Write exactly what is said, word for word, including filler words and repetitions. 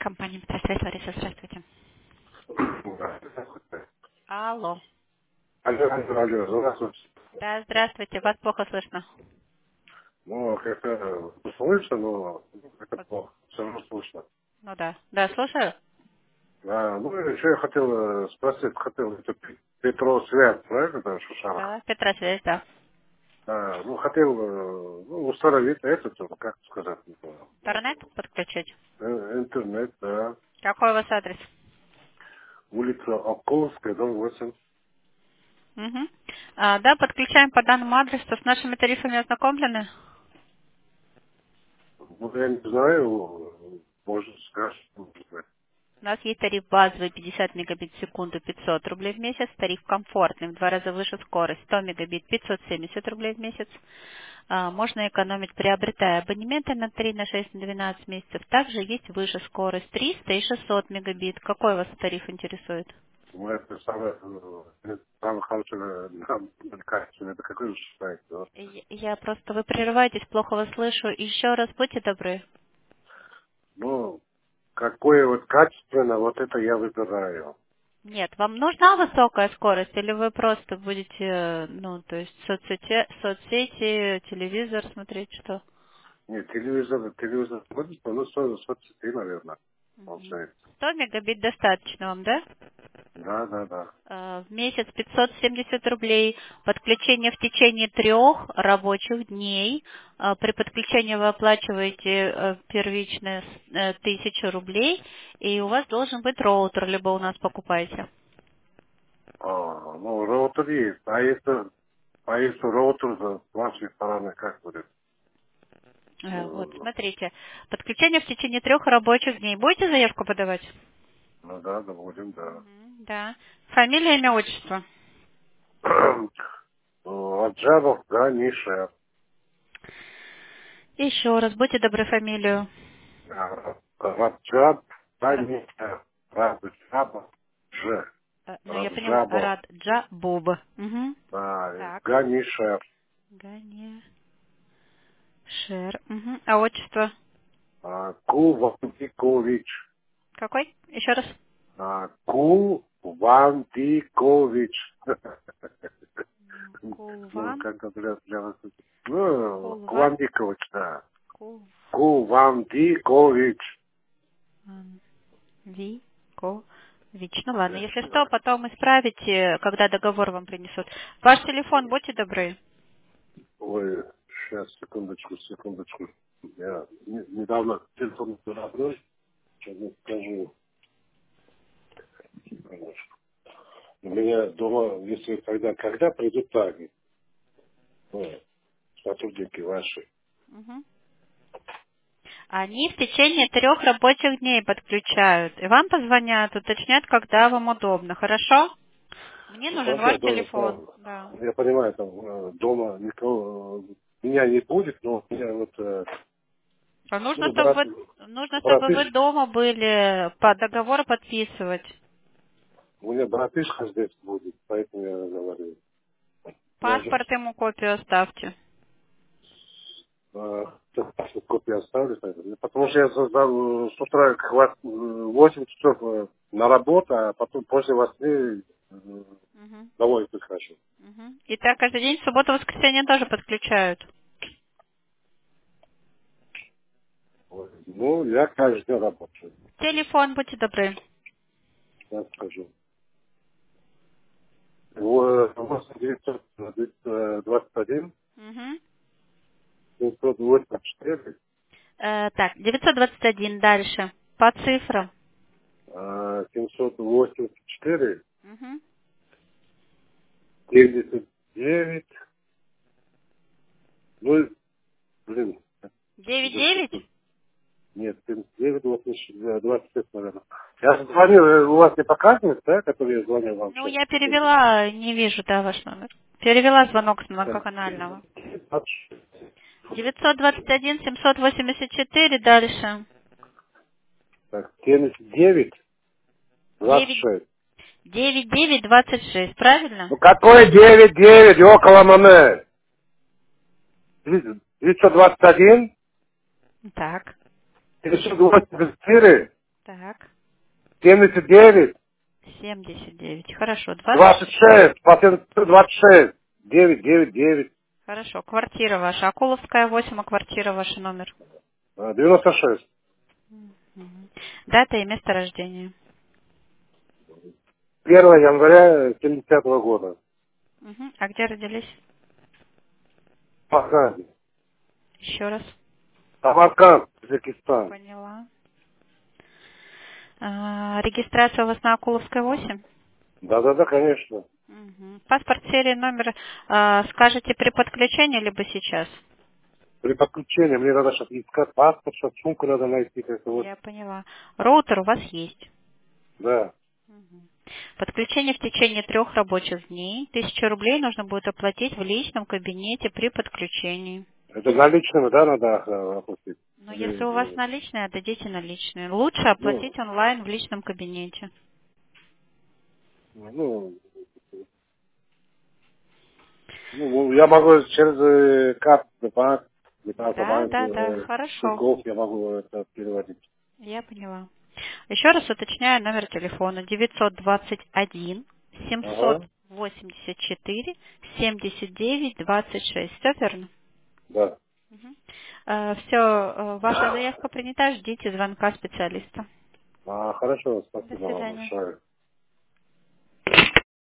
Компания «Метросвязь», Лариса, здравствуйте. Алло. Алло, алло, алло, здравствуйте. Да, здравствуйте, вас плохо слышно. Ну, как-то слышно, но это Вот. плохо. Все равно слышно. Ну да. Да, слушаю. А, ну, еще я хотел э, спросить, хотел, это Пе- Петро Свят, правильно, там, Шушарах? Да, Петросвязь, да. А, ну, хотел, э, ну, установить этот, э, как сказать, не понял. Интернет подключить. Э, Интернет, да. Какой у вас адрес? Улица Оковская, дом восемь. Угу. А, да, подключаем по данному адресу. С нашими тарифами ознакомлены? Ну, я не знаю, э, может, скажешь. У нас есть тариф базовый пятьдесят мегабит в секунду пятьсот рублей в месяц, тариф комфортный в два раза выше скорость сто мегабит пятьсот семьдесят рублей в месяц. А, можно экономить, приобретая абонементы на три, на шесть, на двенадцать месяцев. Также есть выше скорость триста и шестьсот мегабит. Какой вас тариф интересует? Ну, это самое, э, самое хорошее, нам, качество, это какой же считаете, да? Я я просто, вы прерываетесь, плохо вас слышу. Еще раз, будьте добры. Ну, какое вот качественно, вот это я выбираю. Нет, вам нужна высокая скорость или вы просто будете, э, ну, то есть соцсети, соцсети, телевизор смотреть, что? Нет, телевизор, телевизор смотрит, ну, со- соцсети, наверное, Мгм. получается. сто мегабит достаточно вам, да? Да, да, да. Э, В месяц пятьсот семьдесят рублей, подключение в течение трех рабочих дней. Э, При подключении вы оплачиваете э, первичные э, тысячу рублей, и у вас должен быть роутер, либо у нас покупаете. А, ну, роутер есть. А если, а если роутер с вашей стороны, как будет? Э, Вот, Ну, смотрите, подключение в течение трех рабочих дней. Будете заявку подавать? ну да, да, будем, да. Мгм, да. Фамилия, имя, отчество. Ну, Аджабов, да, Миша. Еще раз, будьте добры, фамилию. А, Раджаб, да, Р- Миша. Раджабов, Ж. э, Ну, я поняла, Раджабов, Раджа Боб. Угу. да, Так. Ганишев. Ганя. Шер. Мгм. А отчество? А, Кувандикович. Какой? Еще раз. А, Кувандикович. Ну, Кулван. как говорят для вас. Ну, Кулван. Кувандикович, да. Кулван. Кувандикович. Вико. Вич. Ну ладно, если что, потом исправите, когда договор вам принесут. Ваш телефон, будьте добры. Ой, сейчас, секундочку, секундочку. Я не- недавно телефон подобрал. Сейчас я скажу. Секундочку. У меня дома, если когда, когда придут таги, ну, сотрудники ваши. Мгм. Они в течение трех рабочих дней подключают. И вам позвонят, уточнят, когда вам удобно. Хорошо? Мне Ну, нужен хорошо, ваш дома, телефон. там, Да. я понимаю, там э, дома никого, э, меня не будет, но у меня вот, э, А нужно, ну, чтобы брат, вы, нужно, чтобы вы братыш, дома были, по договору подписывать. у меня братышка здесь будет, поэтому я говорю. Я же Паспорт ему копию оставьте. э, копию оставлю, поэтому- потому что я создал, э, с утра хват э, восемь часов э, на работу, а потом после восьми э, Мгм. домой быть хочу. Мгм. И так каждый день, в субботу, воскресенье тоже подключают. Вот. Ну, я каждый день работаю, Телефон, будьте добры. я скажу. восемь девятьсот двадцать один Мгм. семьсот восемьдесят четыре Э, так, девятьсот двадцать один дальше. По цифрам. а, семьсот восемьдесят четыре Мгм. семьдесят девять ну, блин, девять за девять. секунду. Нет, семьдесят девять двадцать двадцать пять, наверное. Я звонил, э, у вас не показывает, да, который я звонил вам Ну, сейчас? я Секунду. перевела, не вижу, да, ваш номер. Перевела звонок с многоканального. девятьсот двадцать один семьсот восемьдесят четыре дальше. Так, семьдесят девять двадцать девять шесть девять девять двадцать шесть, правильно? Ну какое девять девять около мене? девятьсот двадцать один Так. семьсот восемьдесят четыре Так. семьдесят девять. семьдесят девять. Хорошо. двадцать. двадцать шесть. Пациент двадцать шесть. девять, девять, девять. Хорошо. Квартира ваша. Акуловская восемь, а квартира ваш номер. девяносто шесть. Мгм. Дата и место рождения. первого января семидесятого года. Мгм. А где родились? Пока. Еще раз. Самарканд, Узбекистан. Поняла. А, регистрация у вас на Акуловской восемь? Да-да-да, конечно. Мгм. Паспорт, серия, номер а, скажете при подключении, либо сейчас? При подключении мне надо сейчас искать паспорт, сейчас сумку надо найти, как-то вот. Я поняла. Роутер у вас есть. Да. Мгм. Подключение в течение трех рабочих дней. Тысячу рублей нужно будет оплатить в личном кабинете при подключении. Это наличными, да, надо э, оплатить? Но если у вас Или, э, наличные, отдадите наличные. Лучше ну, оплатить онлайн в личном кабинете. ну, ну, я могу через э, карту банк, Да, банк, да, да, э, хорошо. Тинькофф, я могу это переводить. Я поняла. Еще раз уточняю номер телефона девятьсот двадцать один семьсот Ага, восемьдесят четыре семьдесят девять двадцать шесть. Все верно? да. Все, ваша заявка принята, ждите звонка специалиста. А, хорошо, До спасибо вам свидания. большое.